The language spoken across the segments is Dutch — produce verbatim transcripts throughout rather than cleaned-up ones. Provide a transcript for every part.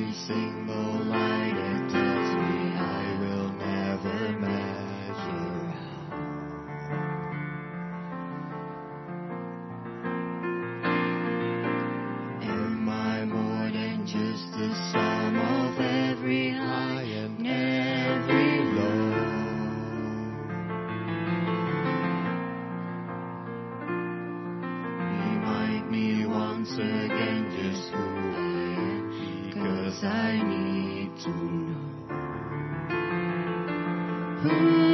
every single line it tells me I will never measure out. Am I more than just the sum of every high and every low? Remind me once again just who I am, because I need to know who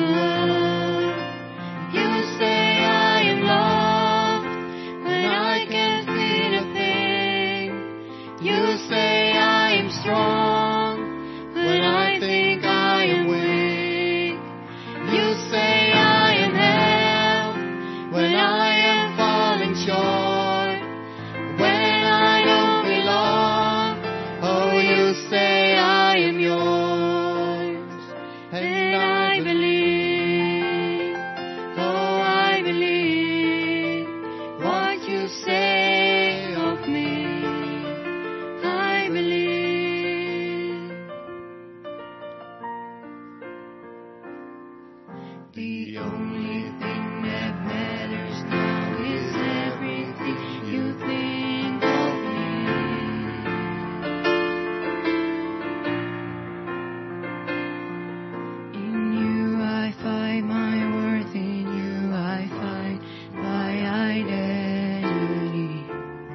you say I am loved when I can't feel a thing. You say I am strong when I think I am weak. You say I am held when I am falling short. When I don't belong, oh, you say I am yours. And I believe, oh, I believe what you say of me. I believe. The only thing that matters now is everything you think of me. In you I find my worth, in you I find my identity.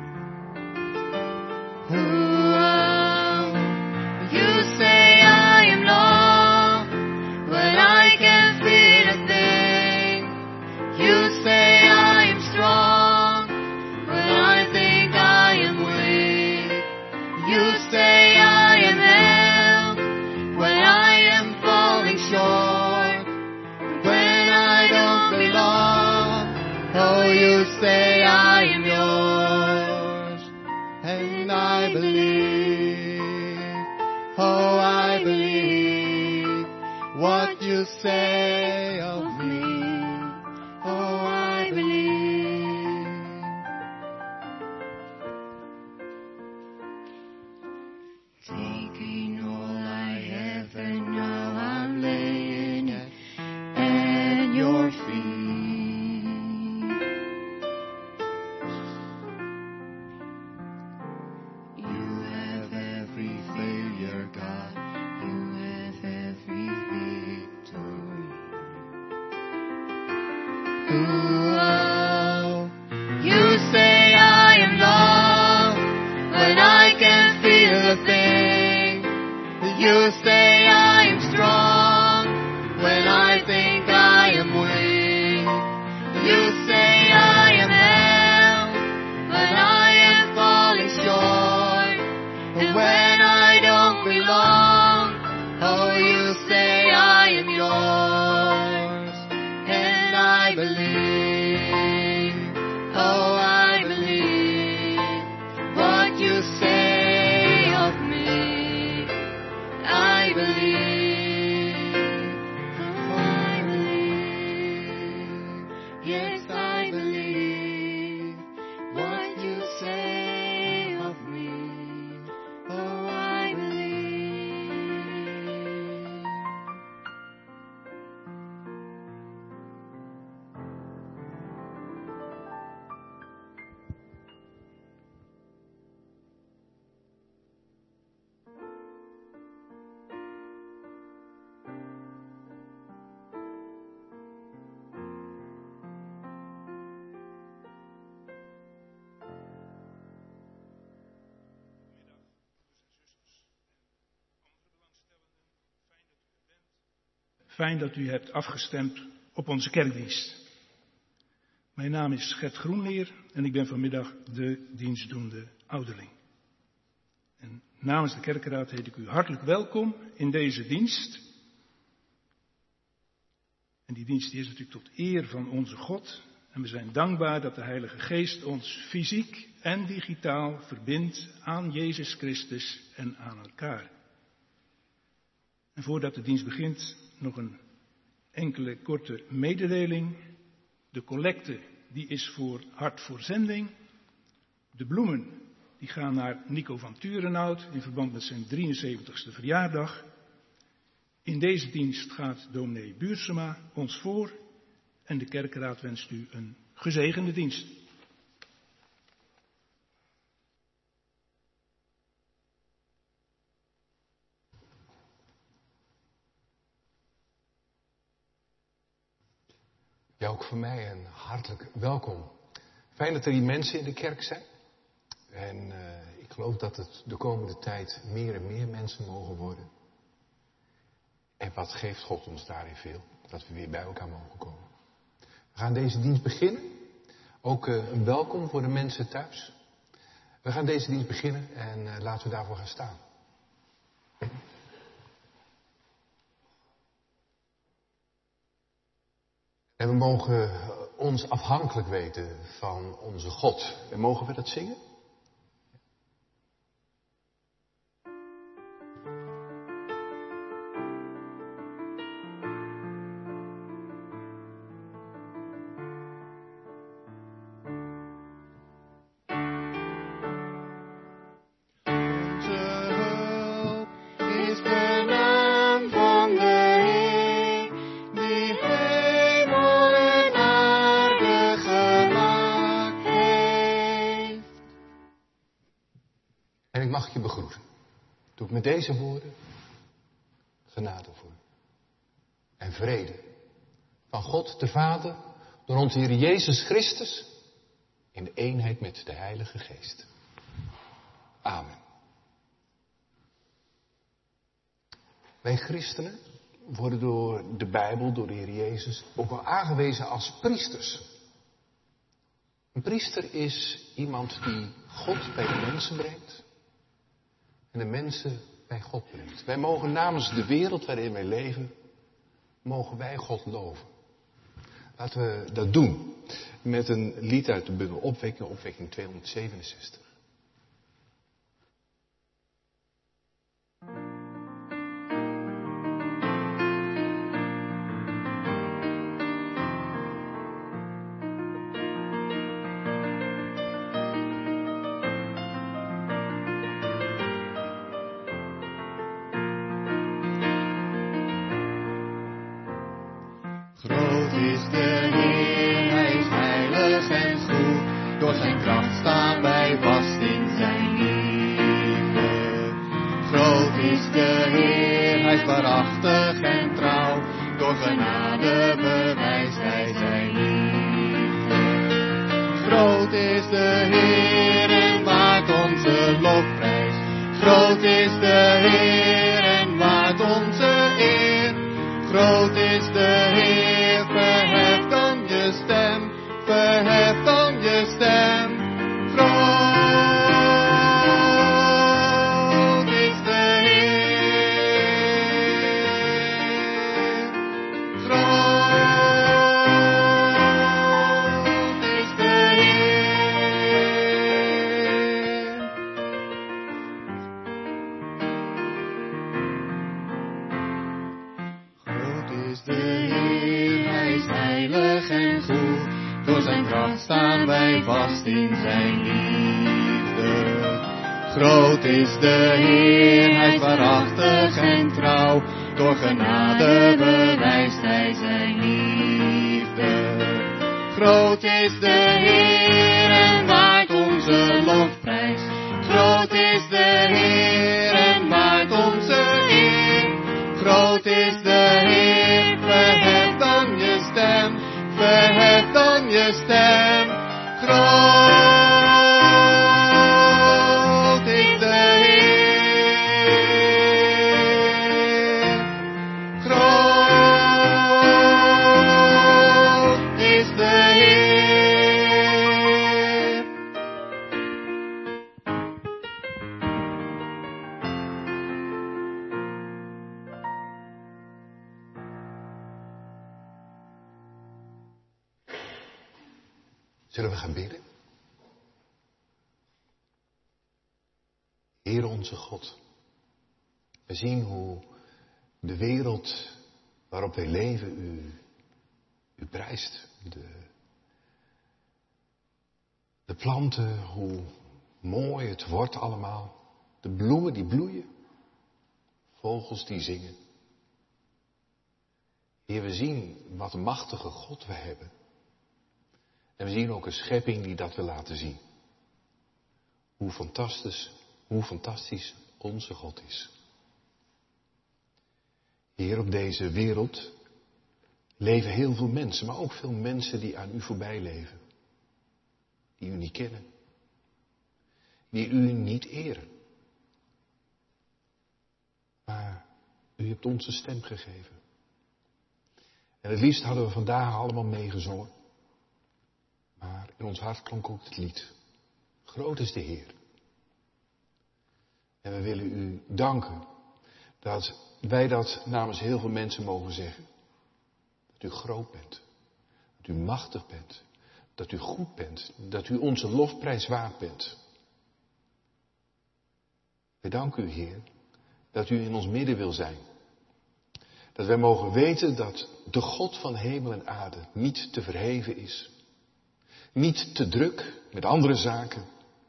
Oh, you say I am lost when I can't feel a thing. You say I am strong when I think I am weak. You say I am held when I am falling short. When I don't belong, oh, you say I am yours. And I believe, oh, I believe what you say of me. Oh, I believe. Taking all I have and now I'm laying it at your feet. You have every failure, God. You have every victory. Oh, you say I am loved when I can't feel a thing. You say I am strong when I think I am weak. You say I am held when I am falling short. And when I don't belong, oh, you say I am yours. And I believe, oh, I believe what you say of me. I believe, oh, I believe, yes, I believe what you say of me. Oh, I believe. Fijn dat u hebt afgestemd op onze kerkdienst. Mijn naam is Gert Groenleer en ik ben vanmiddag de dienstdoende ouderling. En namens de kerkenraad heet ik u hartelijk welkom in deze dienst. En die dienst die is natuurlijk tot eer van onze God. En we zijn dankbaar dat de Heilige Geest ons fysiek en digitaal verbindt aan Jezus Christus en aan elkaar. En voordat de dienst begint, nog een enkele korte mededeling. De collecte die is voor Hart voor Zending. De bloemen die gaan naar Nico van Turenhout in verband met zijn drieënzeventigste verjaardag. In deze dienst gaat dominee Buursema ons voor en de kerkraad wenst u een gezegende dienst. Ja, ook voor mij een hartelijk welkom. Fijn dat er hier mensen in de kerk zijn. En uh, ik geloof dat het de komende tijd meer en meer mensen mogen worden. En wat geeft God ons daarin veel? Dat we weer bij elkaar mogen komen. We gaan deze dienst beginnen. Ook uh, een welkom voor de mensen thuis. We gaan deze dienst beginnen en uh, laten we daarvoor gaan staan. En we mogen ons afhankelijk weten van onze God. En mogen we dat zingen? Met deze woorden, genade voor en vrede van God de Vader, door onze Heer Jezus Christus, in de eenheid met de Heilige Geest. Amen. Wij christenen worden door de Bijbel, door de Heer Jezus, ook wel aangewezen als priesters. Een priester is iemand die God bij de mensen brengt. En de mensen bij God brengt. Wij mogen namens de wereld waarin wij leven, mogen wij God loven. Laten we dat doen met een lied uit de bundel Opwekking, Opwekking tweehonderdzevenenzestig. Waarachtig en trouw, door genade bewijst hij zijn liefde. Groot is de Heer en waard onze lofprijs. Groot is de Heer en waard onze eer. Groot is de Heer, verhef dan je stem, verhef dan je stem. Groot. Staan wij vast in zijn liefde. Groot is de Heer, hij is waarachtig en trouw. Door genade bewijst hij zijn liefde. Groot is de Heer en waard onze lofprijs. Groot is de Heer en waard onze eer. Groot is de Heer, verhef dan je stem, verhef dan je stem. Groot is de Heer. Groot is de Heer. Zullen we gaan bidden? Heer onze God, we zien hoe de wereld waarop wij leven u, u prijst. De, de planten, hoe mooi het wordt allemaal. De bloemen die bloeien. Vogels die zingen. Heer, we zien wat een machtige God we hebben. En we zien ook een schepping die dat wil laten zien. Hoe fantastisch, hoe fantastisch onze God is. Heer, op deze wereld leven heel veel mensen, maar ook veel mensen die aan u voorbij leven. Die u niet kennen. Die u niet eren. Maar u hebt ons een stem gegeven. En het liefst hadden we vandaag allemaal meegezongen. Maar in ons hart klonk ook het lied. Groot is de Heer. En we willen u danken dat wij dat namens heel veel mensen mogen zeggen. Dat u groot bent. Dat u machtig bent. Dat u goed bent. Dat u onze lofprijs waard bent. We danken u, Heer, dat u in ons midden wil zijn. Dat wij mogen weten dat de God van hemel en aarde niet te verheven is. Niet te druk met andere zaken.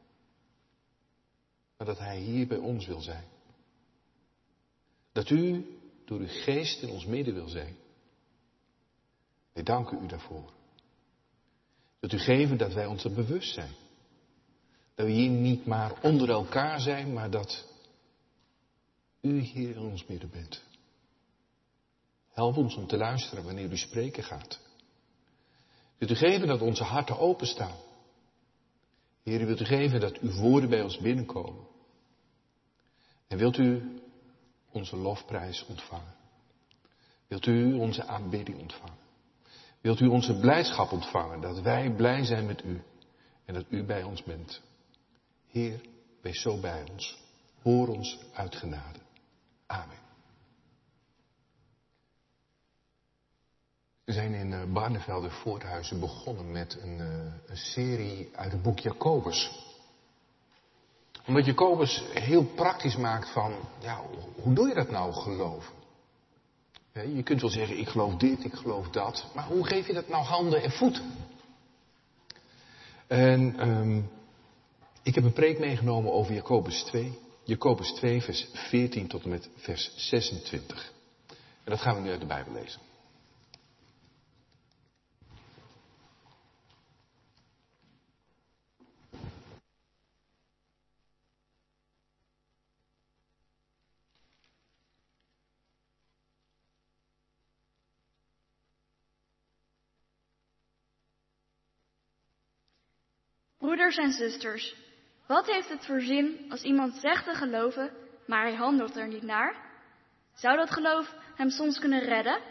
Maar dat hij hier bij ons wil zijn. Dat u door uw geest in ons midden wil zijn. Wij danken u daarvoor. Dat u geven dat wij ons er bewust zijn. Dat we hier niet maar onder elkaar zijn, maar dat u hier in ons midden bent. Help ons om te luisteren wanneer u spreken gaat. Wilt u geven dat onze harten openstaan. Heer, wilt u geven dat uw woorden bij ons binnenkomen. En wilt u onze lofprijs ontvangen. Wilt u onze aanbidding ontvangen. Wilt u onze blijdschap ontvangen, dat wij blij zijn met u en dat u bij ons bent. Heer, wees zo bij ons. Hoor ons uit genade. Amen. We zijn in Barnevelde Voorthuizen begonnen met een, een serie uit het boek Jacobus. Omdat Jacobus heel praktisch maakt van, ja, hoe doe je dat nou, geloven? Je kunt wel zeggen, ik geloof dit, ik geloof dat. Maar hoe geef je dat nou handen en voeten? En um, ik heb een preek meegenomen over Jacobus twee. Jacobus twee, vers veertien tot en met vers zesentwintig. En dat gaan we nu uit de Bijbel lezen. Broeders en zusters, wat heeft het voor zin als iemand zegt te geloven, maar hij handelt er niet naar? Zou dat geloof hem soms kunnen redden?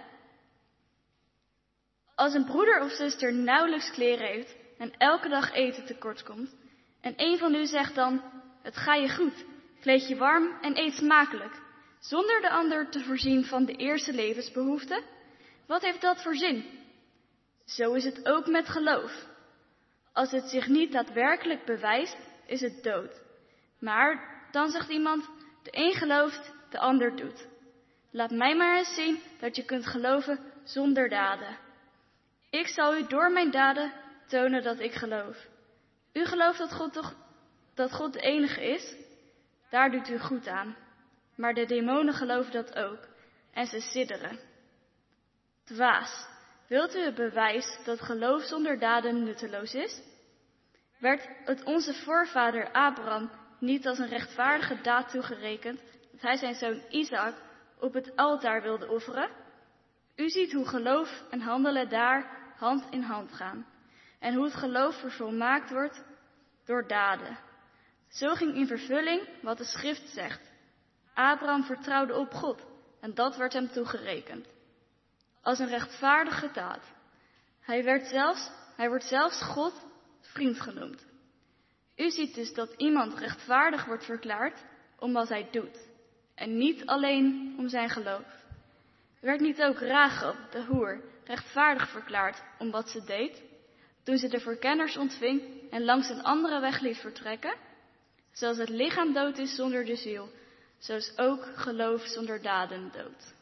Als een broeder of zuster nauwelijks kleren heeft en elke dag eten tekort komt, en een van u zegt dan, het ga je goed, kleed je warm en eet smakelijk, zonder de ander te voorzien van de eerste levensbehoeften, wat heeft dat voor zin? Zo is het ook met geloof. Als het zich niet daadwerkelijk bewijst, is het dood. Maar dan zegt iemand, de een gelooft, de ander doet. Laat mij maar eens zien dat je kunt geloven zonder daden. Ik zal u door mijn daden tonen dat ik geloof. U gelooft dat God toch, dat God de enige is? Daar doet u goed aan. Maar de demonen geloven dat ook. En ze sidderen. Dwaas. Wilt u het bewijs dat geloof zonder daden nutteloos is? Werd het onze voorvader Abraham niet als een rechtvaardige daad toegerekend dat hij zijn zoon Isaac op het altaar wilde offeren? U ziet hoe geloof en handelen daar hand in hand gaan. En hoe het geloof vervolmaakt wordt door daden. Zo ging in vervulling wat de schrift zegt. Abraham vertrouwde op God en dat werd hem toegerekend. Als een rechtvaardige daad. Hij, werd zelfs, hij wordt zelfs God vriend genoemd. U ziet dus dat iemand rechtvaardig wordt verklaard om wat hij doet. En niet alleen om zijn geloof. Werd niet ook Rachab, de hoer, rechtvaardig verklaard om wat ze deed? Toen ze de verkenners ontving en langs een andere weg liet vertrekken? Zoals het lichaam dood is zonder de ziel, zo is ook geloof zonder daden dood.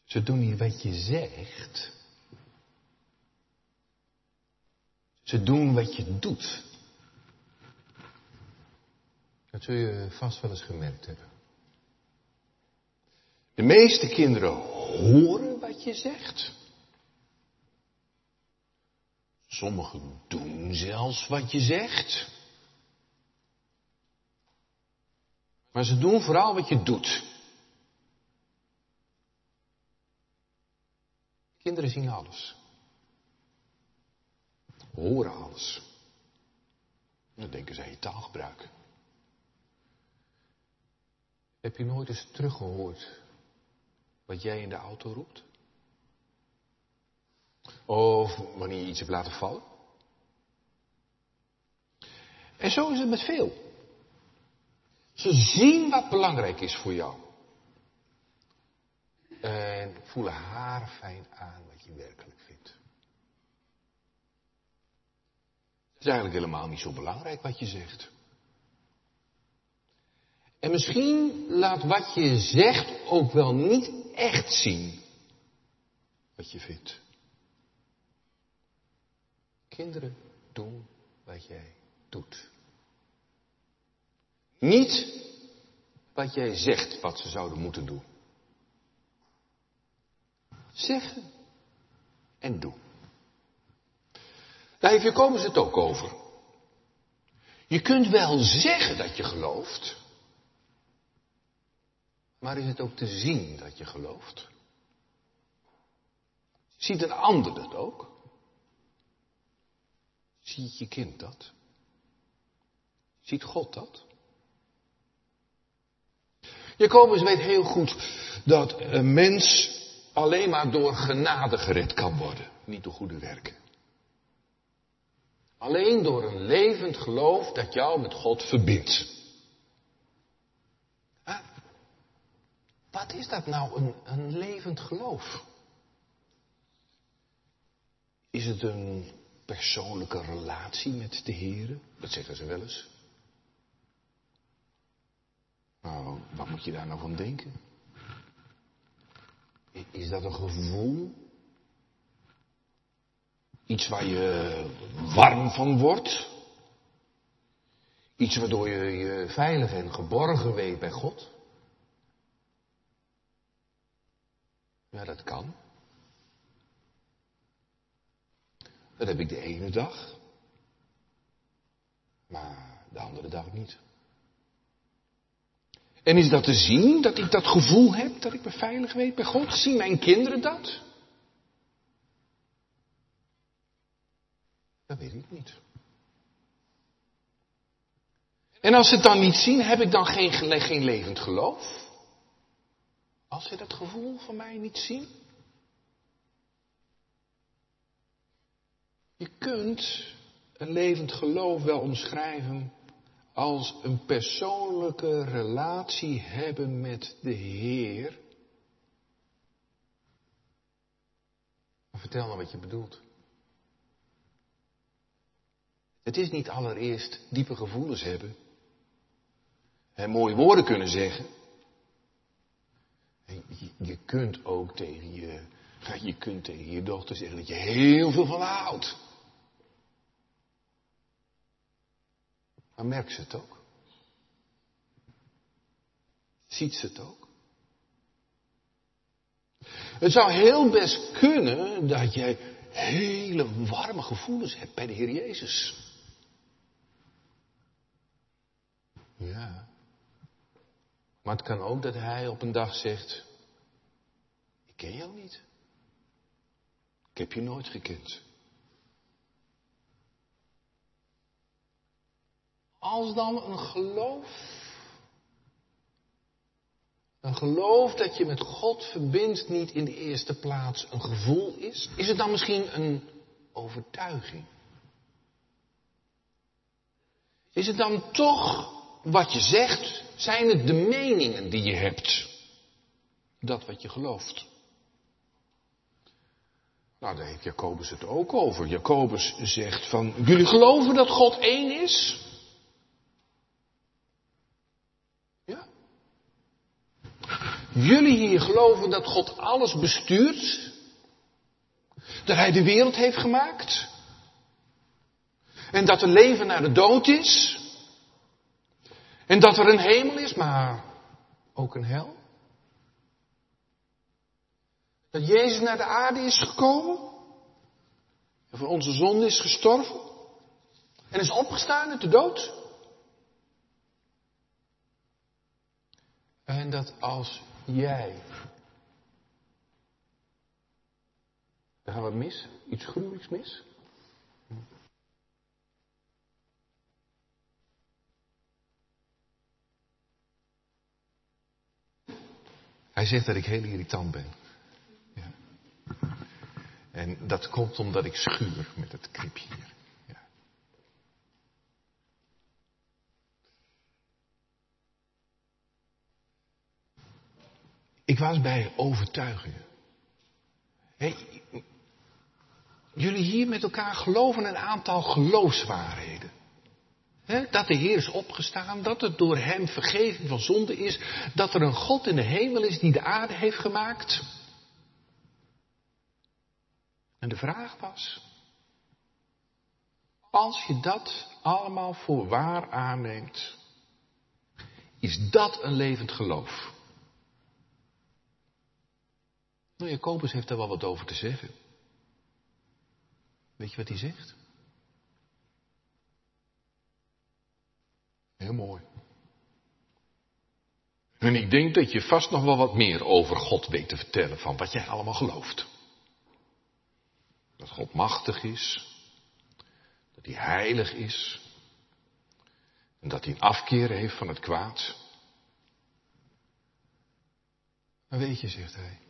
Ze doen niet wat je zegt. Ze doen wat je doet. Dat zul je vast wel eens gemerkt hebben. De meeste kinderen horen wat je zegt. Sommigen doen zelfs wat je zegt. Maar ze doen vooral wat je doet. Kinderen zien alles. Horen alles. Dan denken ze aan je taalgebruik. Heb je nooit eens teruggehoord wat jij in de auto roept? Of wanneer je iets hebt laten vallen? En zo is het met veel. Ze zien wat belangrijk is voor jou. En voelen haarfijn aan wat je werkelijk vindt. Het is eigenlijk helemaal niet zo belangrijk wat je zegt. En misschien laat wat je zegt ook wel niet echt zien wat je vindt. Kinderen doen wat jij doet. Niet wat jij zegt wat ze zouden moeten doen. Zeggen en doen. Daar heeft Jacobus het ook over. Je kunt wel zeggen dat je gelooft. Maar is het ook te zien dat je gelooft? Ziet een ander dat ook? Ziet je kind dat? Ziet God dat? Jacobus weet heel goed dat een mens alleen maar door genade gered kan worden. Niet door goede werken. Alleen door een levend geloof dat jou met God verbindt. Ah, wat is dat nou, een, een levend geloof? Is het een persoonlijke relatie met de Heer? Dat zeggen ze wel eens. Nou, wat moet je daar nou van denken? Is dat een gevoel? Iets waar je warm van wordt? Iets waardoor je je veilig en geborgen weet bij God? Ja, dat kan. Dat heb ik de ene dag. Maar de andere dag niet. En is dat te zien, dat ik dat gevoel heb, dat ik me veilig weet bij God? Zien mijn kinderen dat? Dat weet ik niet. En als ze het dan niet zien, heb ik dan geen, geen levend geloof? Als ze dat gevoel van mij niet zien? Je kunt een levend geloof wel omschrijven als een persoonlijke relatie hebben met de Heer. Maar vertel nou wat je bedoelt. Het is niet allereerst diepe gevoelens hebben. En mooie woorden kunnen zeggen. En je, je kunt ook tegen je, je kunt tegen je dochter zeggen dat je heel veel van haar houdt. Maar merkt ze het ook? Ziet ze het ook? Het zou heel best kunnen dat jij hele warme gevoelens hebt bij de Heer Jezus. Ja. Maar het kan ook dat Hij op een dag zegt: ik ken jou niet. Ik heb je nooit gekend. Als dan een geloof, een geloof dat je met God verbindt niet in de eerste plaats een gevoel is, is het dan misschien een overtuiging? Is het dan toch wat je zegt, zijn het de meningen die je hebt, dat wat je gelooft? Nou, daar heeft Jacobus het ook over. Jacobus zegt van, jullie geloven dat God één is? Jullie hier geloven dat God alles bestuurt? Dat hij de wereld heeft gemaakt? En dat er leven na de dood is? En dat er een hemel is, maar ook een hel? Dat Jezus naar de aarde is gekomen? En voor onze zonde is gestorven? En is opgestaan uit de dood? En dat als jij... Daar gaan we mis, iets gruwelijks mis. Hij zegt dat ik heel irritant ben. Ja. En dat komt omdat ik schuur met het kripje hier. Ja. Ik was bij overtuigingen. Hey, jullie hier met elkaar geloven een aantal geloofswaarheden. He, dat de Heer is opgestaan, dat het door hem vergeving van zonde is, dat er een God in de hemel is die de aarde heeft gemaakt. En de vraag was, als je dat allemaal voor waar aanneemt, is dat een levend geloof? Nou, Jacobus heeft daar wel wat over te zeggen. Weet je wat hij zegt? Heel mooi. En ik denk dat je vast nog wel wat meer over God weet te vertellen van wat jij allemaal gelooft. Dat God machtig is. Dat hij heilig is. En dat hij een afkeer heeft van het kwaad. Maar weet je, zegt hij.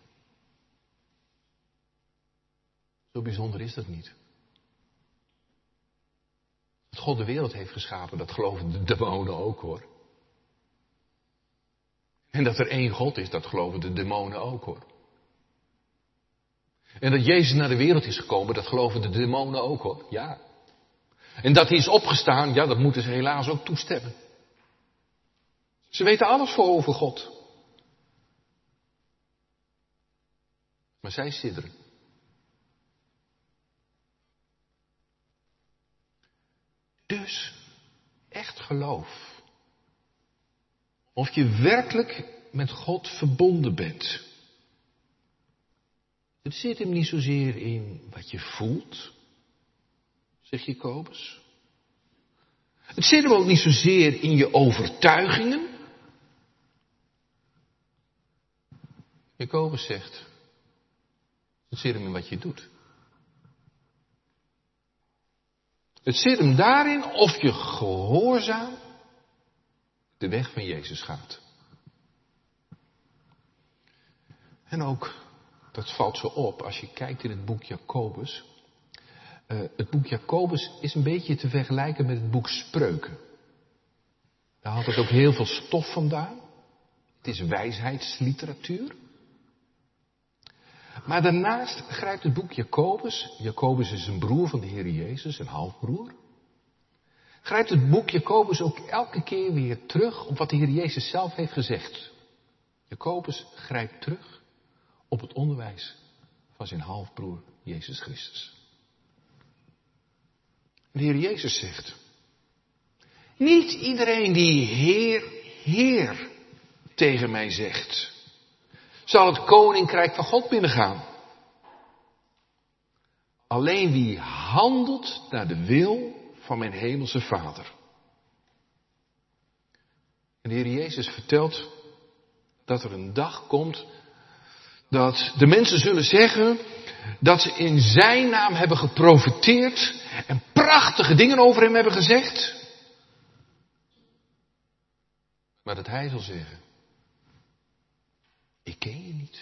Zo bijzonder is dat niet. Dat God de wereld heeft geschapen, dat geloven de demonen ook hoor. En dat er één God is, dat geloven de demonen ook hoor. En dat Jezus naar de wereld is gekomen, dat geloven de demonen ook hoor. Ja. En dat hij is opgestaan, ja, dat moeten ze helaas ook toestemmen. Ze weten alles voor over God. Maar zij sidderen. Dus, echt geloof. Of je werkelijk met God verbonden bent. Het zit hem niet zozeer in wat je voelt, zegt Jacobus. Het zit hem ook niet zozeer in je overtuigingen. Jacobus zegt, het zit hem in wat je doet. Het zit hem daarin of je gehoorzaam de weg van Jezus gaat. En ook, dat valt zo op als je kijkt in het boek Jacobus. Uh, het boek Jacobus is een beetje te vergelijken met het boek Spreuken. Daar haalt het ook heel veel stof vandaan. Het is wijsheidsliteratuur. Maar daarnaast grijpt het boek Jacobus, Jacobus is een broer van de Heer Jezus, een halfbroer. Grijpt het boek Jacobus ook elke keer weer terug op wat de Heer Jezus zelf heeft gezegd. Jacobus grijpt terug op het onderwijs van zijn halfbroer Jezus Christus. De Heer Jezus zegt, niet iedereen die Heer, Heer tegen mij zegt, zal het koninkrijk van God binnengaan. Alleen wie handelt naar de wil van mijn hemelse Vader. En de Heer Jezus vertelt dat er een dag komt dat de mensen zullen zeggen dat ze in zijn naam hebben geprofeteerd en prachtige dingen over hem hebben gezegd. Maar dat hij zal zeggen, ik ken je niet.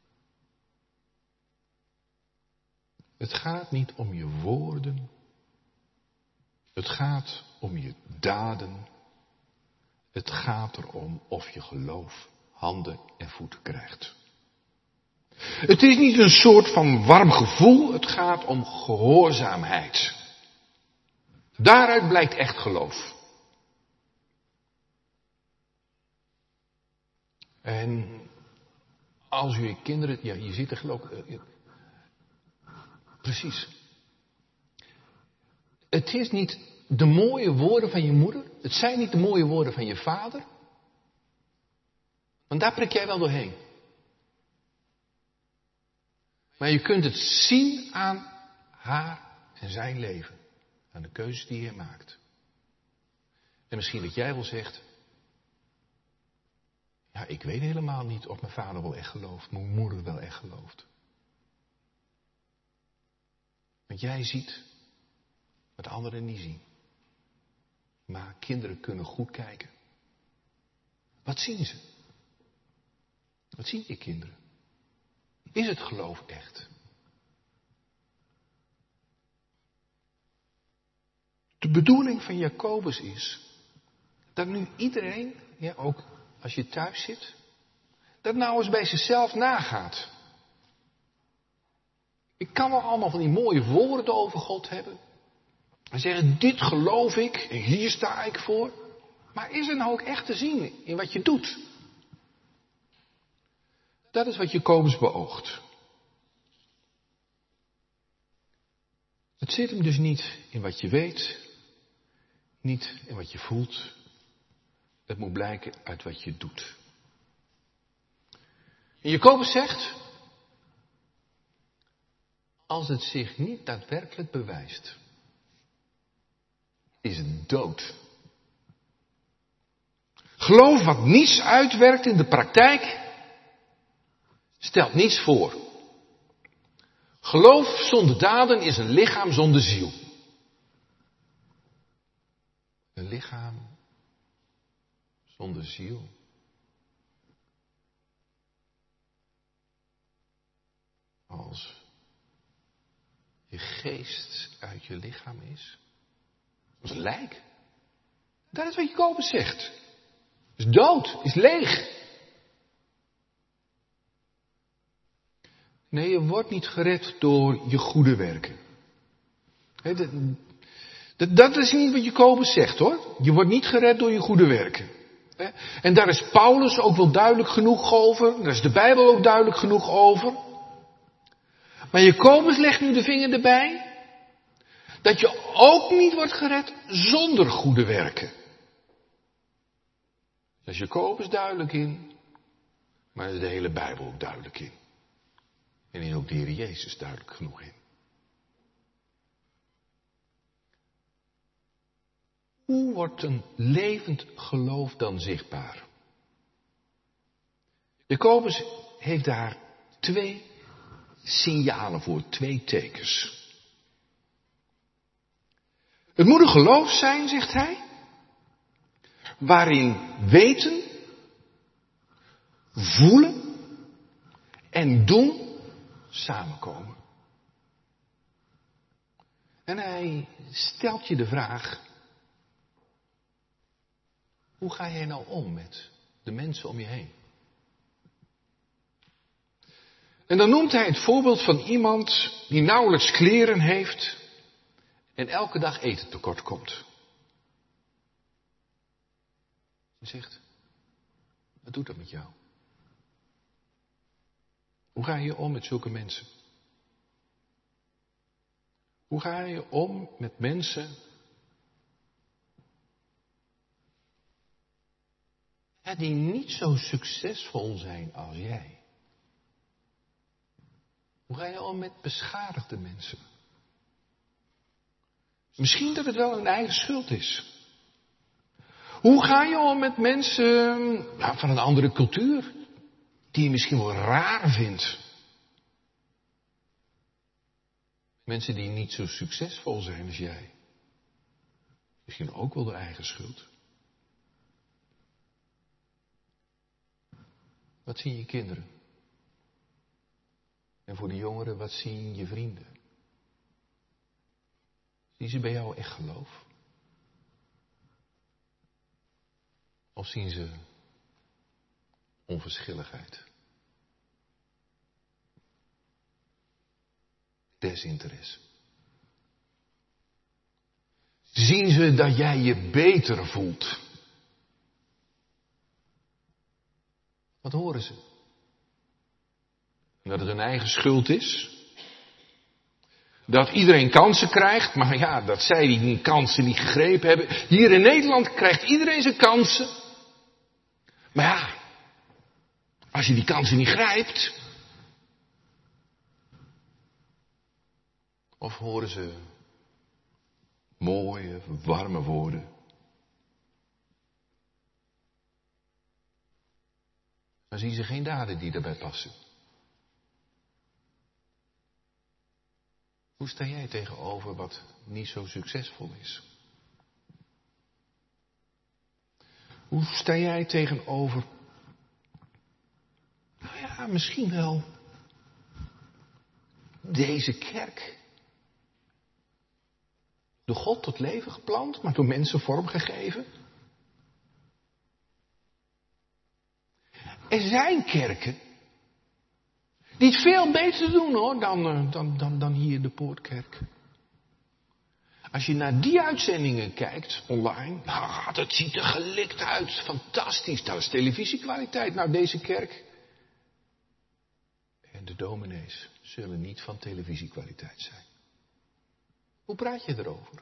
Het gaat niet om je woorden. Het gaat om je daden. Het gaat erom of je geloof handen en voeten krijgt. Het is niet een soort van warm gevoel. Het gaat om gehoorzaamheid. Daaruit blijkt echt geloof. En Als u je kinderen, ja, je ziet er geloof ik. Precies. Het is niet de mooie woorden van je moeder. Het zijn niet de mooie woorden van je vader. Want daar prik jij wel doorheen. Maar je kunt het zien aan haar en zijn leven. Aan de keuzes die hij maakt. En misschien dat jij wel zegt. Ja, ik weet helemaal niet of mijn vader wel echt gelooft. Mijn moeder wel echt gelooft. Want jij ziet wat anderen niet zien. Maar kinderen kunnen goed kijken. Wat zien ze? Wat zien je kinderen? Is het geloof echt? De bedoeling van Jacobus is dat nu iedereen, ja, ook als je thuis zit, dat nou eens bij zichzelf nagaat. Ik kan wel allemaal van die mooie woorden over God hebben. En zeggen, dit geloof ik en hier sta ik voor. Maar is er nou ook echt te zien in wat je doet? Dat is wat Jacobus beoogt. Het zit hem dus niet in wat je weet, niet in wat je voelt. Het moet blijken uit wat je doet. En Jacobus zegt, als het zich niet daadwerkelijk bewijst, is het dood. Geloof wat niets uitwerkt in de praktijk, stelt niets voor. Geloof zonder daden is een lichaam zonder ziel. Een lichaam zonder ziel. Als je geest uit je lichaam is. Als een lijk. Dat is wat Jacobus zegt. Is dood, is leeg. Nee, je wordt niet gered door je goede werken. He, dat, dat, dat is niet wat Jacobus zegt hoor. Je wordt niet gered door je goede werken. He, en daar is Paulus ook wel duidelijk genoeg over. Daar is de Bijbel ook duidelijk genoeg over. Maar Jacobus legt nu de vinger erbij. Dat je ook niet wordt gered zonder goede werken. Daar is Jacobus duidelijk in. Maar daar is de hele Bijbel ook duidelijk in. En in ook de Heer Jezus duidelijk genoeg in. Hoe wordt een levend geloof dan zichtbaar? Jacobus heeft daar twee signalen voor, twee tekens. Het moet een geloof zijn, zegt hij, waarin weten, voelen en doen samenkomen. En hij stelt je de vraag, hoe ga jij nou om met de mensen om je heen? En dan noemt hij het voorbeeld van iemand die nauwelijks kleren heeft en elke dag eten tekort komt. Hij zegt, wat doet dat met jou? Hoe ga je om met zulke mensen? Hoe ga je om met mensen ja, die niet zo succesvol zijn als jij? Hoe ga je om met beschadigde mensen? Misschien dat het wel een eigen schuld is. Hoe ga je om met mensen ja, van een andere cultuur? Die je misschien wel raar vindt. Mensen die niet zo succesvol zijn als jij. Misschien ook wel de eigen schuld. Wat zien je kinderen? En voor de jongeren, wat zien je vrienden? Zien ze bij jou echt geloof? Of zien ze onverschilligheid? Desinteresse. Zien ze dat jij je beter voelt? Wat horen ze? Dat het hun eigen schuld is. Dat iedereen kansen krijgt, maar ja, dat zij die kansen niet gegrepen hebben. Hier in Nederland krijgt iedereen zijn kansen. Maar ja, als je die kansen niet grijpt. Of horen ze mooie, warme woorden. Dan zien ze geen daden die daarbij passen. Hoe sta jij tegenover wat niet zo succesvol is? Hoe sta jij tegenover, nou ja, misschien wel deze kerk? Door God tot leven geplant, maar door mensen vormgegeven. Er zijn kerken die het veel beter doen hoor, dan, dan, dan, dan hier de Poortkerk. Als je naar die uitzendingen kijkt, online, ah, dat ziet er gelikt uit, fantastisch, dat is televisiekwaliteit. Nou, deze kerk en de dominees zullen niet van televisiekwaliteit zijn. Hoe praat je erover?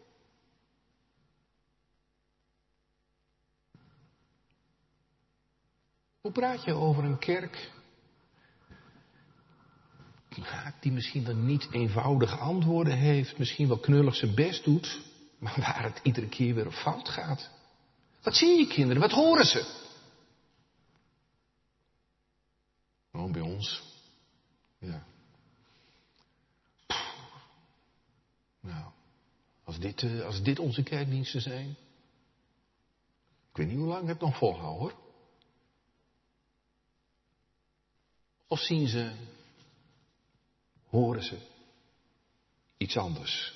Hoe praat je over een kerk die misschien dan niet eenvoudige antwoorden heeft, misschien wel knullig zijn best doet, maar waar het iedere keer weer op fout gaat? Wat zien je kinderen? Wat horen ze? Gewoon bij ons. Ja. Pff. Nou, als dit, uh, als dit onze kerkdiensten zijn. Ik weet niet hoe lang ik het nog volhoud hoor. Of zien ze, horen ze iets anders?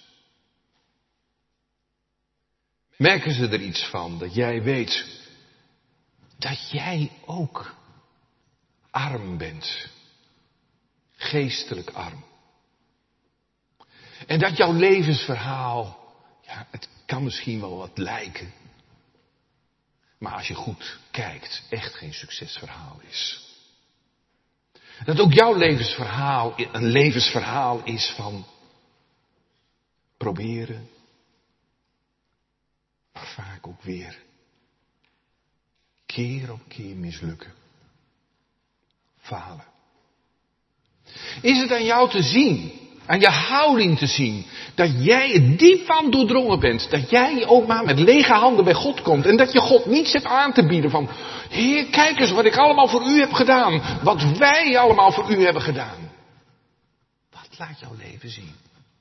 Merken ze er iets van dat jij weet dat jij ook arm bent, geestelijk arm. En dat jouw levensverhaal, ja, het kan misschien wel wat lijken, maar als je goed kijkt, echt geen succesverhaal is. Dat ook jouw levensverhaal een levensverhaal is van proberen, maar vaak ook weer keer op keer mislukken. Falen. Is het aan jou te zien, aan je houding te zien, dat jij er diep van doordrongen bent, dat jij ook maar met lege handen bij God komt en dat je God niets hebt aan te bieden van, Heer, kijk eens wat ik allemaal voor u heb gedaan, wat wij allemaal voor u hebben gedaan. Wat laat jouw leven zien?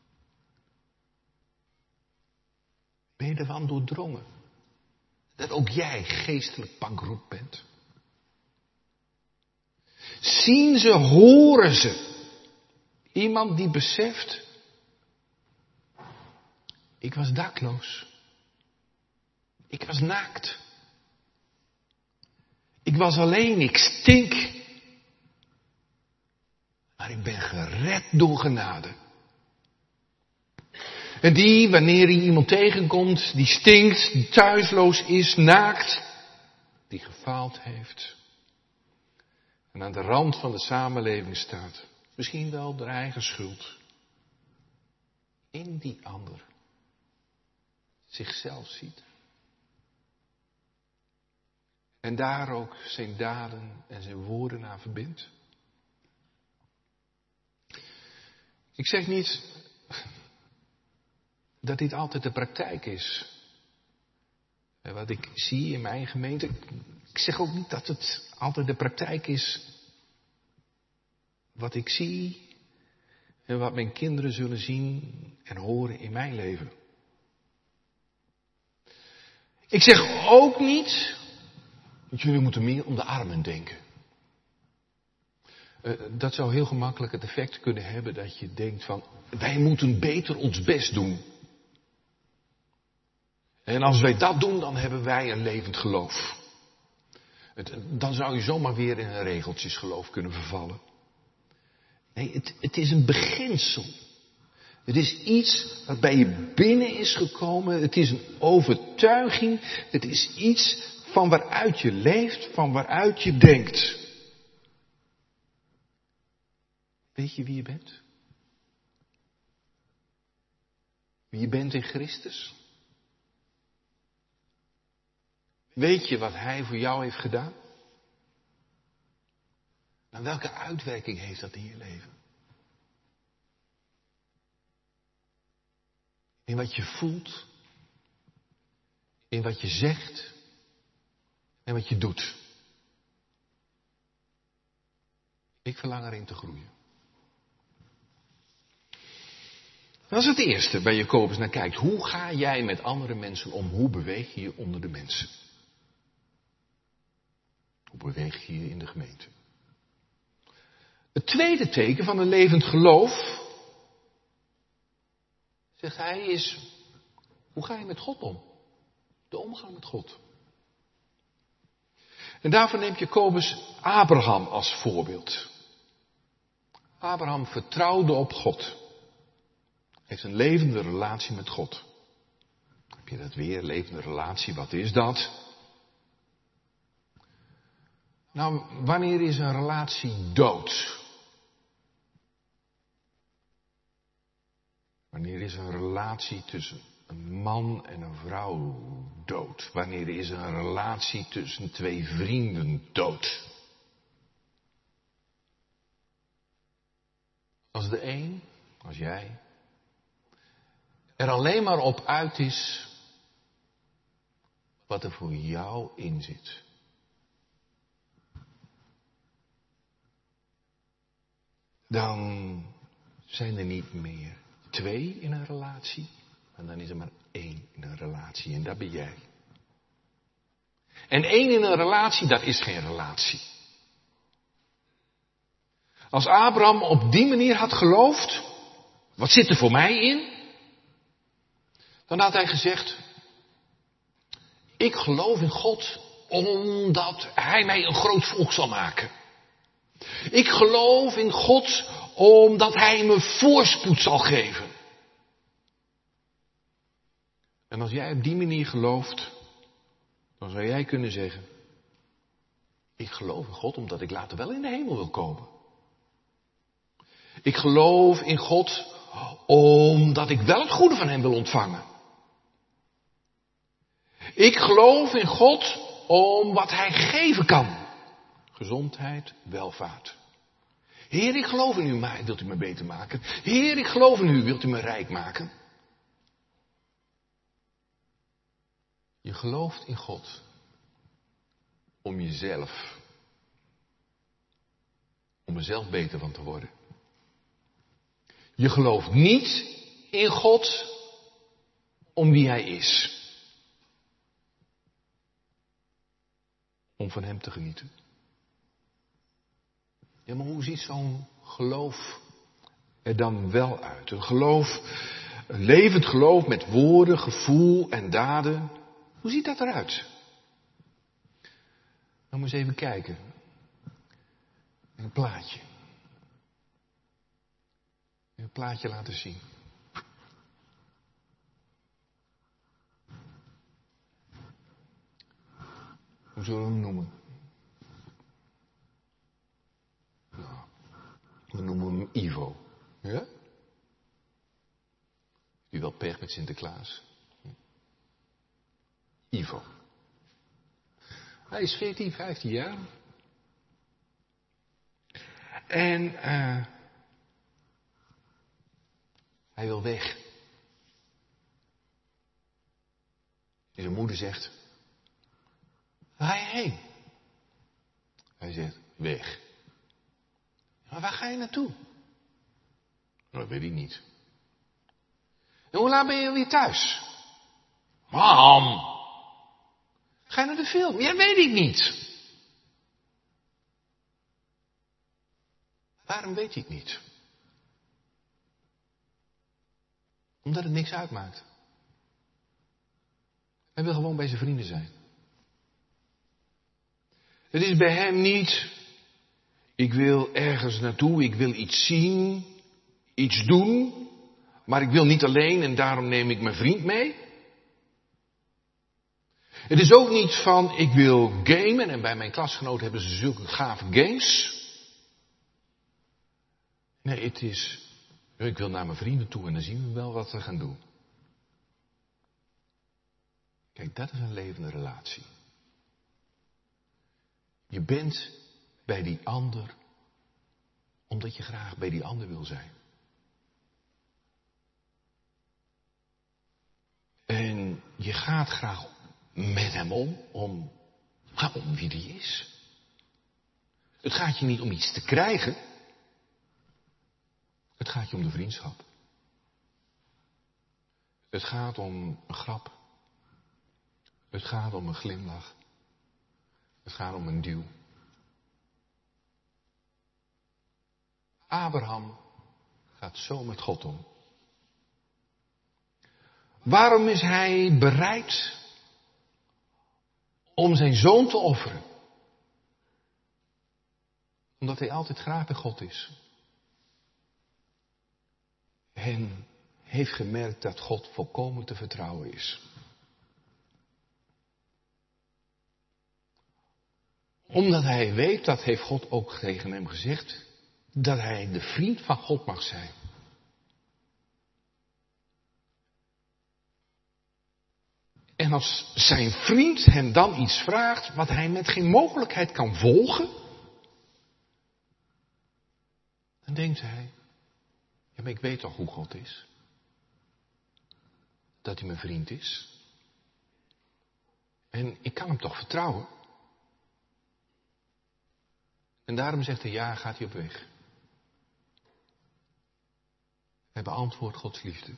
Ben je ervan doordrongen dat ook jij geestelijk bankroet bent? Zien ze, horen ze. Iemand die beseft, ik was dakloos. Ik was naakt. Ik was alleen, ik stink. Maar ik ben gered door genade. En die, wanneer hij iemand tegenkomt, die stinkt, die thuisloos is, naakt, die gefaald heeft. En aan de rand van de samenleving staat. Misschien wel door eigen schuld. In die ander zichzelf ziet. En daar ook zijn daden en zijn woorden aan verbindt. Ik zeg niet dat dit altijd de praktijk is. Wat ik zie in mijn gemeente. Ik zeg ook niet dat het altijd de praktijk is. Wat ik zie en wat mijn kinderen zullen zien en horen in mijn leven. Ik zeg ook niet dat jullie moeten meer om de armen denken. Uh, dat zou heel gemakkelijk het effect kunnen hebben dat je denkt van, wij moeten beter ons best doen. En als wij dat doen, dan hebben wij een levend geloof. Het, dan zou je zomaar weer in een regeltjesgeloof kunnen vervallen. Nee, het, het is een beginsel. Het is iets wat bij je binnen is gekomen. Het is een overtuiging. Het is iets van waaruit je leeft, van waaruit je denkt. Weet je wie je bent? Wie je bent in Christus? Weet je wat Hij voor jou heeft gedaan? En welke uitwerking heeft dat in je leven? In wat je voelt, in wat je zegt en wat je doet. Ik verlang erin te groeien. Dat is het eerste waar Jacobus naar kijkt. Hoe ga jij met andere mensen om? Hoe beweeg je je onder de mensen? Hoe beweeg je je in de gemeente? Het tweede teken van een levend geloof, zegt hij, is, hoe ga je met God om? De omgang met God. En daarvoor neemt Jacobus Abraham als voorbeeld. Abraham vertrouwde op God. Heeft een levende relatie met God. Heb je dat weer, levende relatie, wat is dat? Nou, wanneer is een relatie dood? Wanneer is een relatie tussen een man en een vrouw dood? Wanneer is een relatie tussen twee vrienden dood? Als de een, als jij, er alleen maar op uit is wat er voor jou in zit. Dan zijn er niet meer twee in een relatie, maar dan is er maar één in een relatie en dat ben jij. En één in een relatie, dat is geen relatie. Als Abraham op die manier had geloofd, wat zit er voor mij in? Dan had hij gezegd, ik geloof in God omdat Hij mij een groot volk zal maken. Ik geloof in God omdat Hij me voorspoed zal geven. En als jij op die manier gelooft, dan zou jij kunnen zeggen, ik geloof in God omdat ik later wel in de hemel wil komen. Ik geloof in God omdat ik wel het goede van Hem wil ontvangen. Ik geloof in God om wat Hij geven kan. Gezondheid, welvaart. Heer, ik geloof in U, maar wilt U me beter maken? Heer, ik geloof in U, wilt U me rijk maken? Je gelooft in God om jezelf, om er zelf beter van te worden. Je gelooft niet in God om wie Hij is. Om van Hem te genieten. Ja, maar hoe ziet zo'n geloof er dan wel uit? Een geloof, een levend geloof met woorden, gevoel en daden. Hoe ziet dat eruit? Nou, moet eens even kijken. Een plaatje. Een plaatje laten zien. Hoe zullen we hem noemen? Nou, we noemen hem Ivo. Ja? Die wel pech met Sinterklaas. Ivo. Hij is veertien, vijftien jaar. En uh, hij wil weg. En zijn moeder zegt, waar ga je heen? Hij zegt, weg. Maar waar ga je naartoe? Dat weet ik niet. En hoe laat ben je weer thuis? Mam! Ga je naar de film? Ja, weet ik niet. Waarom weet je het niet? Omdat het niks uitmaakt. Hij wil gewoon bij zijn vrienden zijn. Het is bij hem niet, ik wil ergens naartoe, ik wil iets zien, iets doen, maar ik wil niet alleen en daarom neem ik mijn vriend mee. Het is ook niet van, ik wil gamen en bij mijn klasgenoten hebben ze zulke gave games. Nee, het is, ik wil naar mijn vrienden toe en dan zien we wel wat we gaan doen. Kijk, dat is een levende relatie. Je bent bij die ander omdat je graag bij die ander wil zijn. En je gaat graag met hem om, om, om wie die is. Het gaat je niet om iets te krijgen. Het gaat je om de vriendschap. Het gaat om een grap. Het gaat om een glimlach. Het gaat om een duw. Abraham gaat zo met God om. Waarom is hij bereid om zijn zoon te offeren? Omdat hij altijd graag bij God is. En heeft gemerkt dat God volkomen te vertrouwen is. Omdat hij weet, dat heeft God ook tegen hem gezegd, dat hij de vriend van God mag zijn. En als zijn vriend hem dan iets vraagt wat hij met geen mogelijkheid kan volgen, dan denkt hij, ja, maar ik weet toch hoe God is. Dat hij mijn vriend is. En ik kan hem toch vertrouwen. En daarom zegt hij, ja, gaat hij op weg. Hij beantwoordt Gods liefde.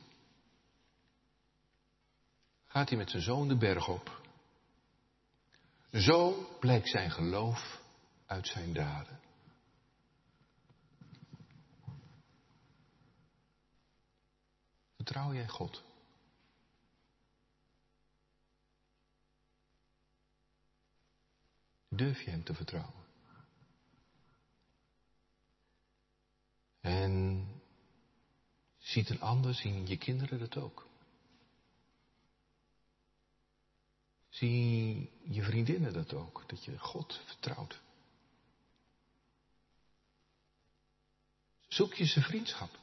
Gaat hij met zijn zoon de berg op. Zo blijkt zijn geloof uit zijn daden. Vertrouw jij God? Durf je hem te vertrouwen? En ziet een ander, zien je kinderen dat ook? Zien je vriendinnen dat ook? Dat je God vertrouwt? Zoek je zijn vriendschap?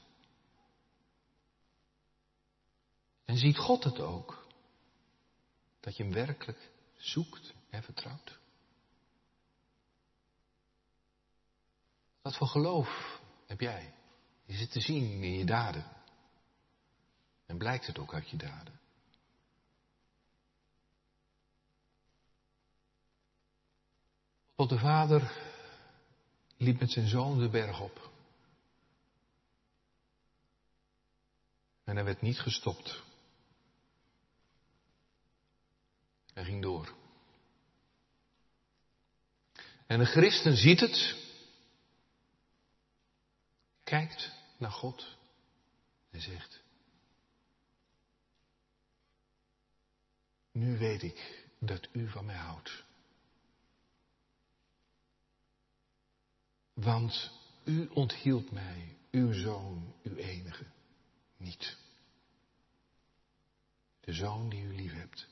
En ziet God het ook? Dat je hem werkelijk zoekt en vertrouwt? Wat voor geloof heb jij? Is het te zien in je daden? En blijkt het ook uit je daden? God de Vader liep met zijn zoon de berg op. En hij werd niet gestopt. Hij ging door. En een christen ziet het. Kijkt naar God. En zegt. Nu weet ik dat u van mij houdt. Want u onthield mij, uw zoon, uw enige, niet. De zoon die u lief hebt.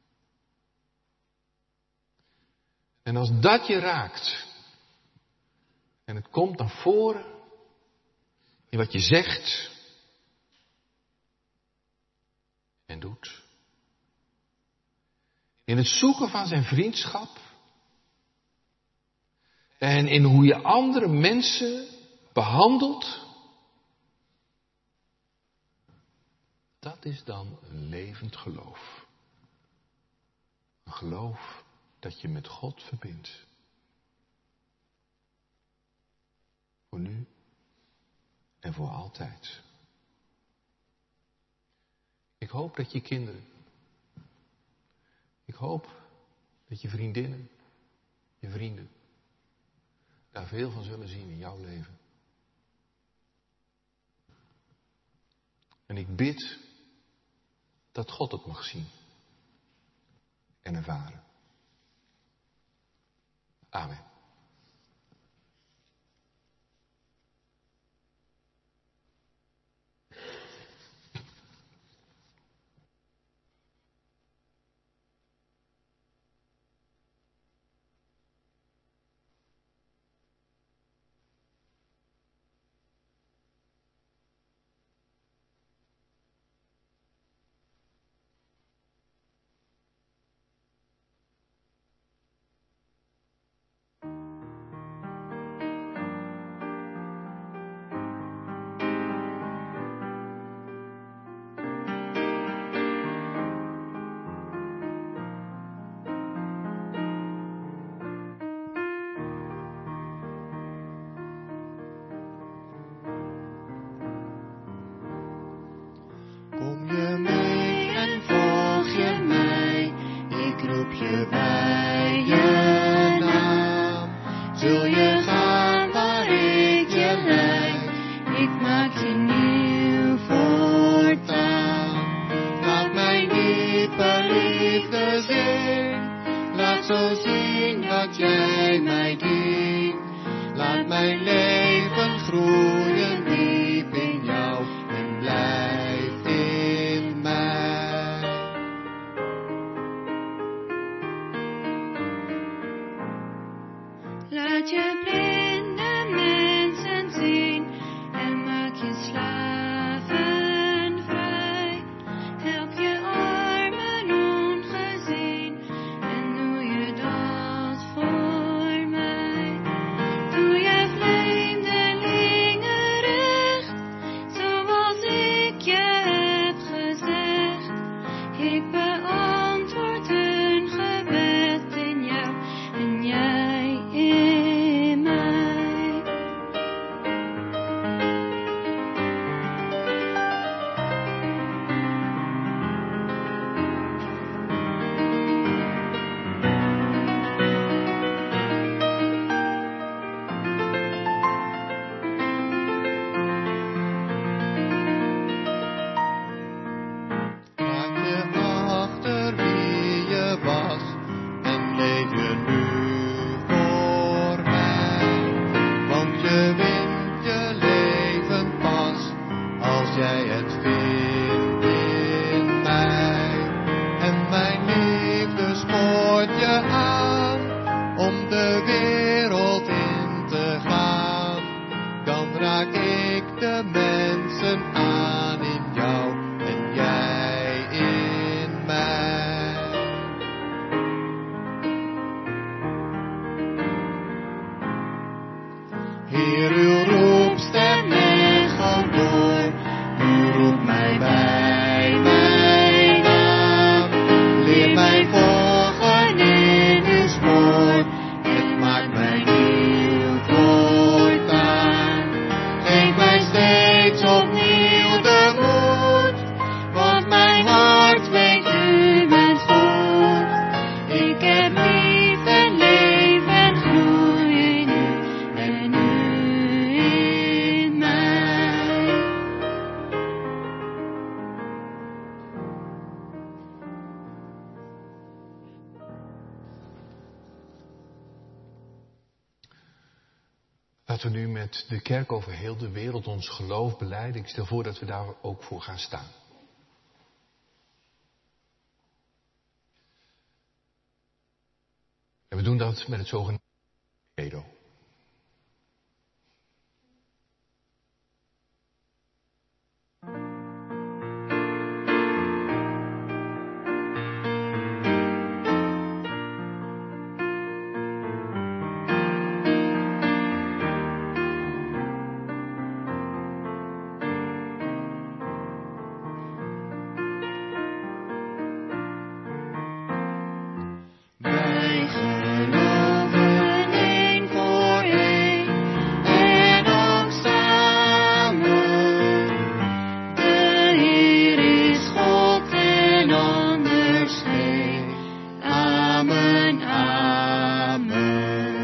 En als dat je raakt, en het komt naar voren, in wat je zegt en doet, in het zoeken van zijn vriendschap, en in hoe je andere mensen behandelt, dat is dan een levend geloof. Een geloof dat je met God verbindt. Voor nu en voor altijd. Ik hoop dat je kinderen, ik hoop dat je vriendinnen, je vrienden, daar veel van zullen zien in jouw leven. En ik bid dat God het mag zien en ervaren. Amen. mijn leven groeien diep in jou en blijf in mij. Laat je blinde mensen zien en maak je slaven vrij. Help je armen ongezien en doe je dat voor mij. Doe je vreemdelingen recht, zoals ik je heb gezegd. Ik beantwoord hun gebed in jou en jij in mij. Laat je achter wie je was en leef je nu voor mij. Want je wint je leven pas als jij het vindt in mij. En mijn liefde spoort je aan om de wereld in te gaan. Dan raak ik de mensen aan in jou en jij in mij. Heer, uw roepstem echoot door, u roept mij bij mijn naam. Leer mij volgen in uw spoor, het maakt mij nieuw voortaan. Geef mij steeds opnieuw de moed, want mijn hart weet u bent goed. Ik heb lief en leef en groei in u en u in mij. Laten we nu met de kerk over heel de wereld ons geloof belijden. Ik stel voor dat we daar ook voor gaan staan. En we doen dat met het zogenaamde credo. Wij geloven één voor één en ook samen. De Heer is God en anders geen. Amen, amen.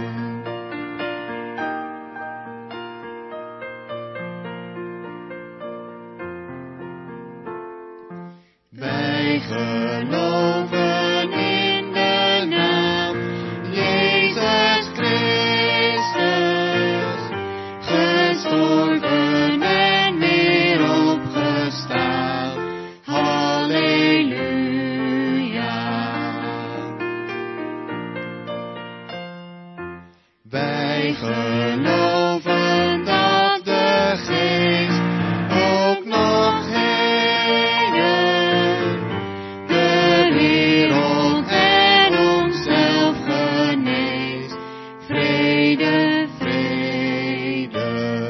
Wij geloven in de naam Jezus Christus, gestorven en weer opgestaan. Halleluja. Wij geloven dat de Geest ook nog heden de wereld en onszelf geneest. Vrede, vrede.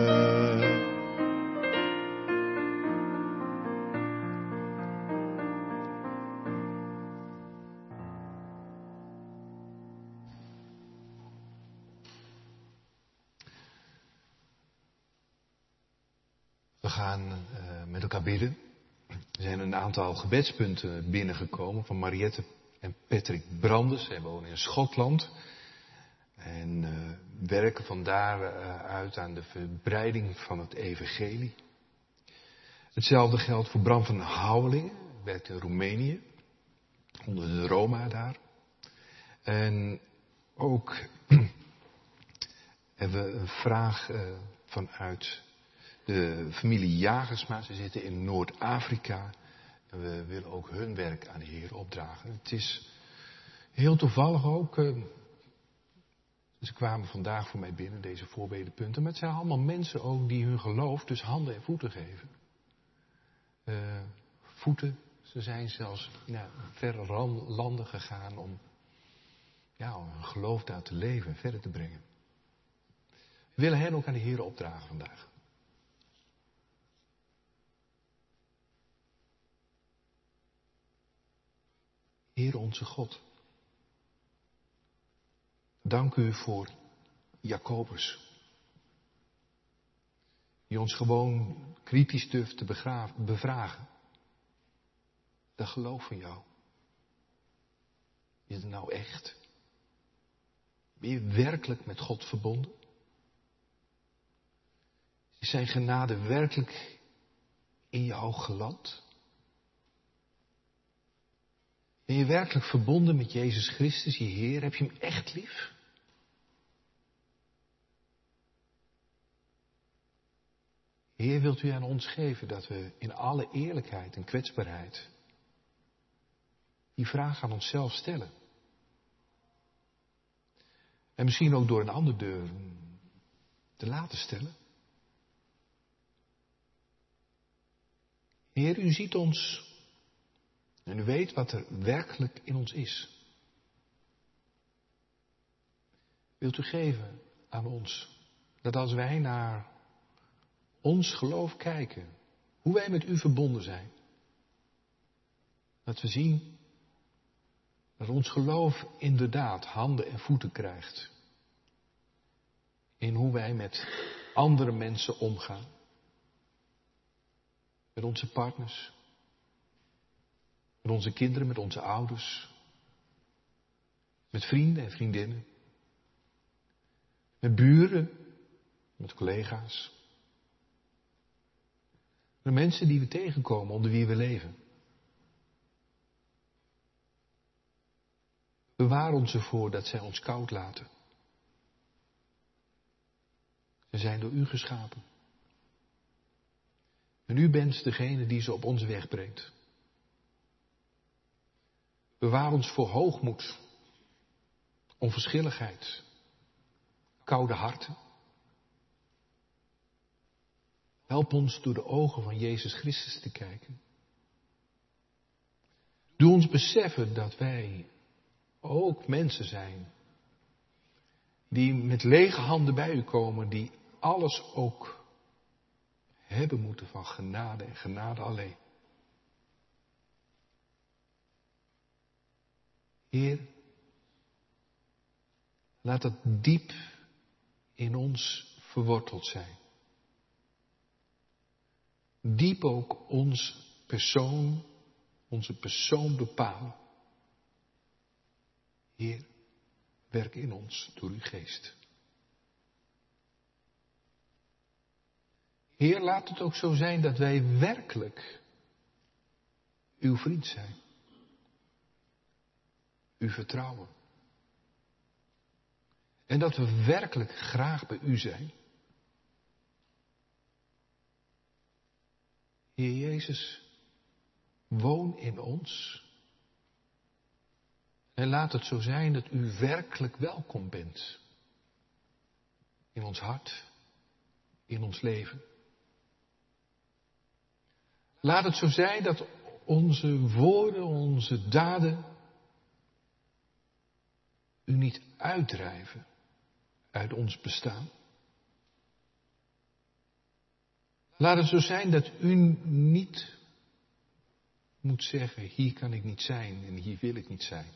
We gaan uh, met elkaar bidden. Er zijn een aantal gebedspunten binnengekomen van Mariette en Patrick Brandes. Zij wonen in Schotland. En uh, werken van daaruit aan de verbreiding van het evangelie. Hetzelfde geldt voor Bram van Houwelingen. Werkt in Roemenië. Onder de Roma daar. En ook hebben we een vraag uh, vanuit de familie Jagersma. Ze zitten in Noord-Afrika. En we willen ook hun werk aan de Heer opdragen. Het is heel toevallig ook. Uh, ze kwamen vandaag voor mij binnen, deze voorbedenpunten. Maar het zijn allemaal mensen ook die hun geloof dus handen en voeten geven. Uh, voeten. Ze zijn zelfs naar verre landen gegaan om ja, hun geloof daar te leven en verder te brengen. We willen hen ook aan de Heer opdragen vandaag. Heer onze God, dank u voor Jacobus, die ons gewoon kritisch durft te begraven, bevragen. Dat geloof van jou. Is het nou echt? Ben je werkelijk met God verbonden? Is zijn genade werkelijk in jou geland? Ben je werkelijk verbonden met Jezus Christus, je Heer? Heb je hem echt lief? Heer, wilt u aan ons geven dat we in alle eerlijkheid en kwetsbaarheid die vraag aan onszelf stellen. En misschien ook door een ander deur te laten stellen. Heer, u ziet ons en u weet wat er werkelijk in ons is. Wilt u geven aan ons dat als wij naar ons geloof kijken, hoe wij met u verbonden zijn, dat we zien dat ons geloof inderdaad handen en voeten krijgt in hoe wij met andere mensen omgaan. Met onze partners, met onze kinderen, met onze ouders, met vrienden en vriendinnen, met buren, met collega's, met mensen die we tegenkomen, onder wie we leven. Bewaar ons ervoor dat zij ons koud laten. Ze zijn door u geschapen. En u bent degene die ze op onze weg brengt. Bewaar ons voor hoogmoed, onverschilligheid, koude harten. Help ons door de ogen van Jezus Christus te kijken. Doe ons beseffen dat wij ook mensen zijn die met lege handen bij u komen, die alles ook hebben moeten van genade en genade alleen. Heer, laat het diep in ons verworteld zijn. Diep ook ons persoon, onze persoon bepalen. Heer, werk in ons door uw geest. Heer, laat het ook zo zijn dat wij werkelijk uw vriend zijn. U vertrouwen. En dat we werkelijk graag bij u zijn. Heer Jezus, woon in ons. En laat het zo zijn dat u werkelijk welkom bent. In ons hart, in ons leven. Laat het zo zijn dat onze woorden, onze daden u niet uitdrijven uit ons bestaan. Laat het zo zijn dat u niet moet zeggen, hier kan ik niet zijn en hier wil ik niet zijn.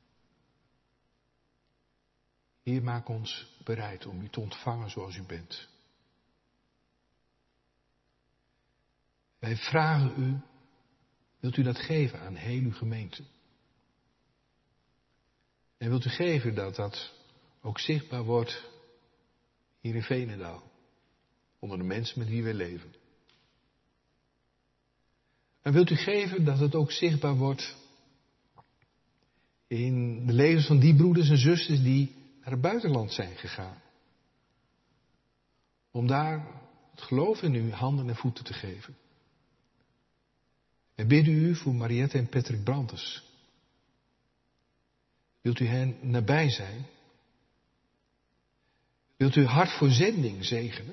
Heer, maak ons bereid om u te ontvangen zoals u bent. Wij vragen u, wilt u dat geven aan heel uw gemeente? En wilt u geven dat dat ook zichtbaar wordt hier in Veenendaal, onder de mensen met wie we leven. En wilt u geven dat het ook zichtbaar wordt in de levens van die broeders en zusters die naar het buitenland zijn gegaan. Om daar het geloof in u handen en voeten te geven. En bidden u voor Mariette en Patrick Brandes. Wilt u hen nabij zijn? Wilt u hart voor zending zegenen?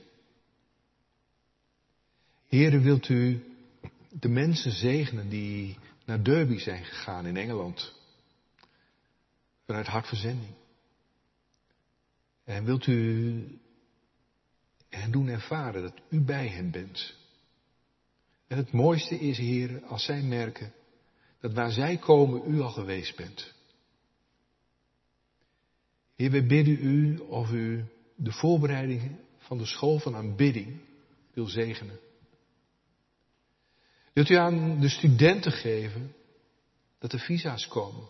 Heere, wilt u de mensen zegenen die naar Derby zijn gegaan in Engeland? Vanuit hart voor zending. En wilt u hen doen ervaren dat u bij hen bent? En het mooiste is, Heere, als zij merken dat waar zij komen u al geweest bent. Heer, wij bidden u of u de voorbereidingen van de school van aanbidding wil zegenen. Wilt u aan de studenten geven dat er visa's komen?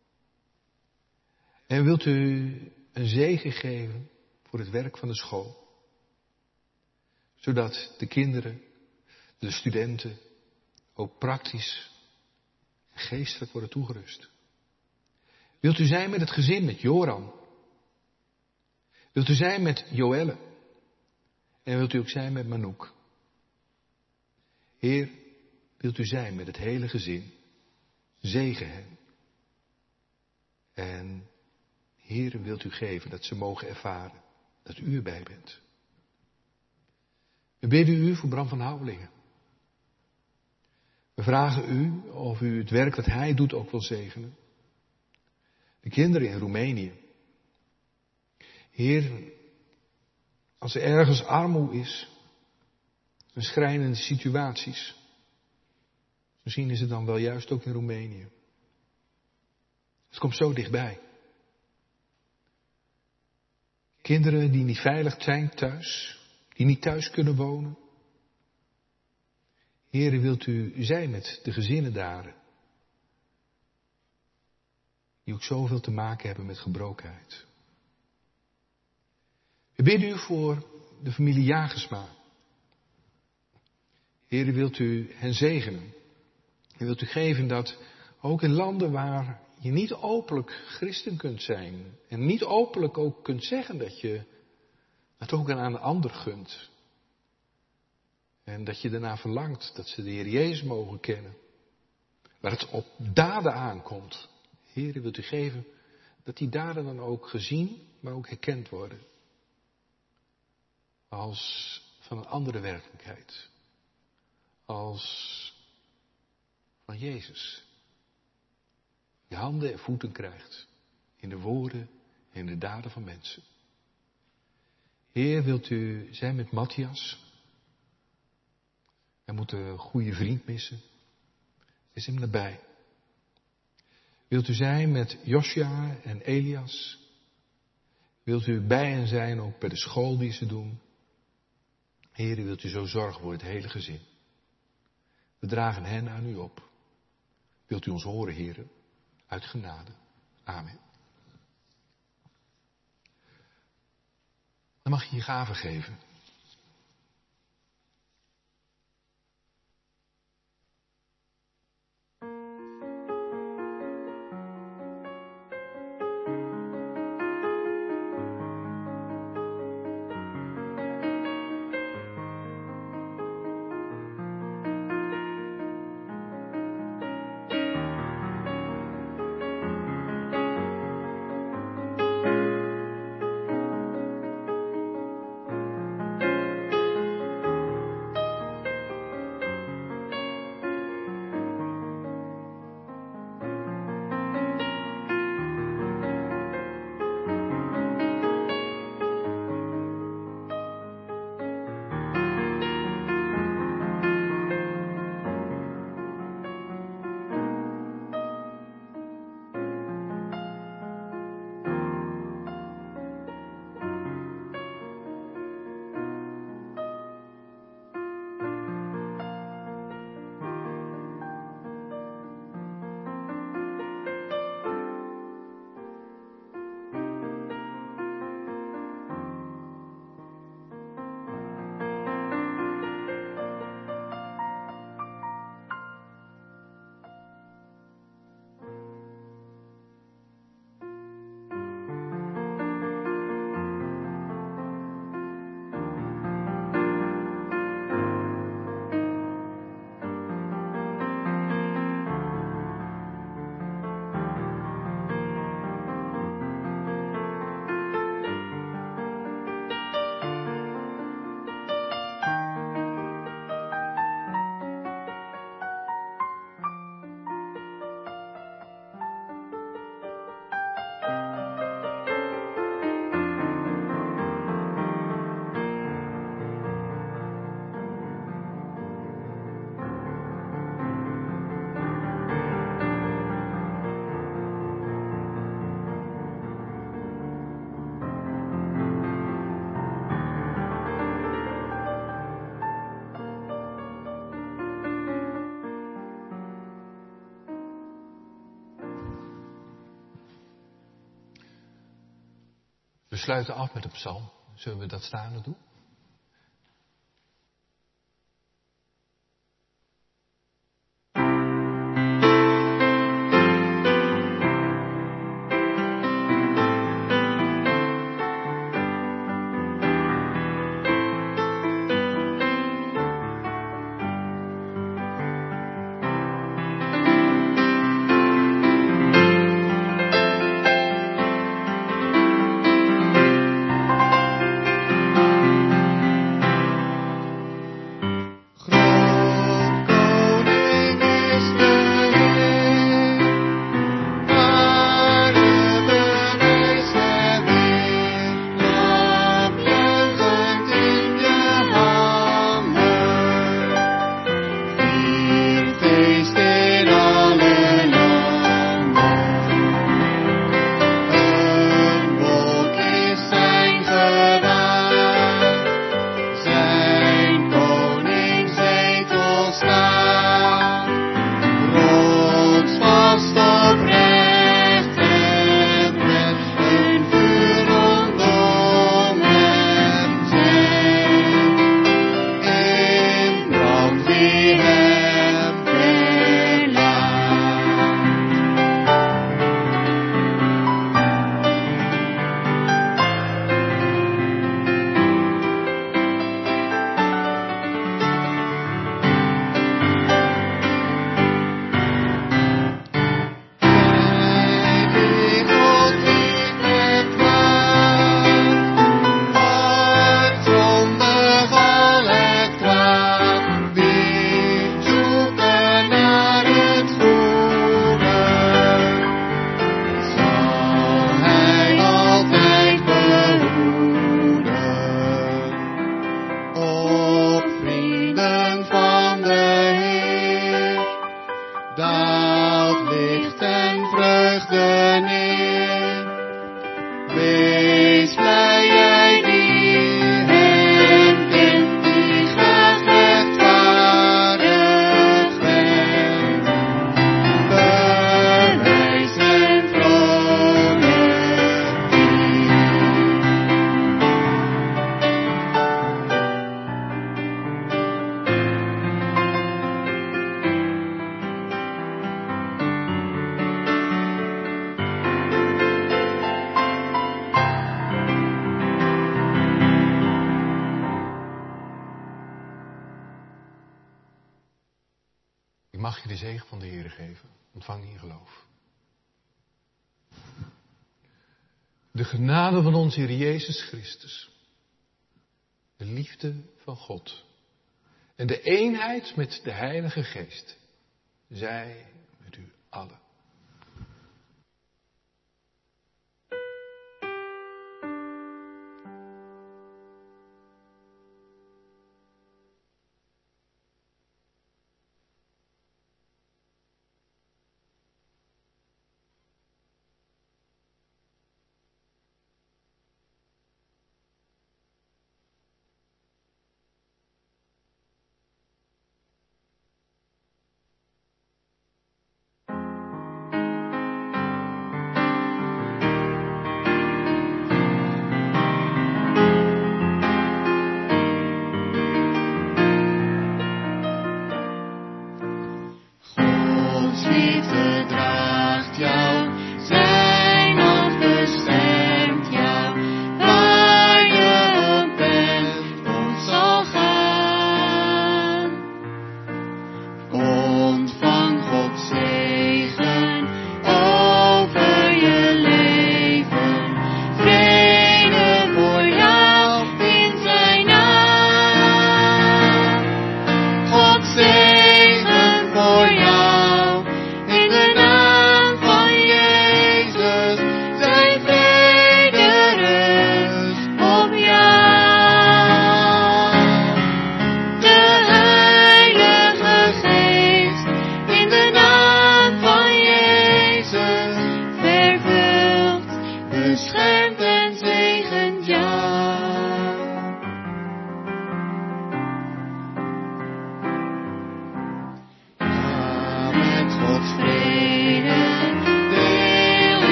En wilt u een zegen geven voor het werk van de school? Zodat de kinderen, de studenten, ook praktisch en geestelijk worden toegerust. Wilt u zijn met het gezin, met Joran? Wilt u zijn met Joelle? En wilt u ook zijn met Manouk? Heer, wilt u zijn met het hele gezin? Zegen hen. En Heer, wilt u geven dat ze mogen ervaren dat u erbij bent. We bidden u voor Bram van Houwelingen. We vragen u of u het werk dat hij doet ook wil zegenen. De kinderen in Roemenië. Heer, als er ergens armoede is, en schrijnende situaties, misschien is het dan wel juist ook in Roemenië. Het komt zo dichtbij. Kinderen die niet veilig zijn thuis, die niet thuis kunnen wonen. Heere, wilt u zijn met de gezinnen daar, die ook zoveel te maken hebben met gebrokenheid. We bidden u voor de familie Jagersma. Heere, wilt u hen zegenen. En wilt u geven dat ook in landen waar je niet openlijk christen kunt zijn. En niet openlijk ook kunt zeggen dat je het ook aan een ander gunt. En dat je daarna verlangt dat ze de Heer Jezus mogen kennen. Waar het op daden aankomt. Heere, wilt u geven dat die daden dan ook gezien, maar ook herkend worden. Als van een andere werkelijkheid. Als van Jezus. Die handen en voeten krijgt. In de woorden en de daden van mensen. Heer, wilt u zijn met Matthias? Hij moet een goede vriend missen. Is hem nabij. Wilt u zijn met Josja en Elias? Wilt u bij hen zijn ook bij de school die ze doen? Heer, wilt u zo zorgen voor het hele gezin? We dragen hen aan u op. Wilt u ons horen, Heer? Uit genade. Amen. Dan mag je je gaven geven. We sluiten af met een psalm. Zullen we dat staande doen? Ik mag je de zegen van de Heer geven. Ontvang die in geloof. De genade van onze Heer Jezus Christus. De liefde van God. En de eenheid met de Heilige Geest. Zij met u allen.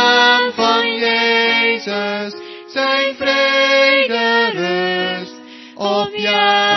naam van Jezus, zijn vrede rust op jou.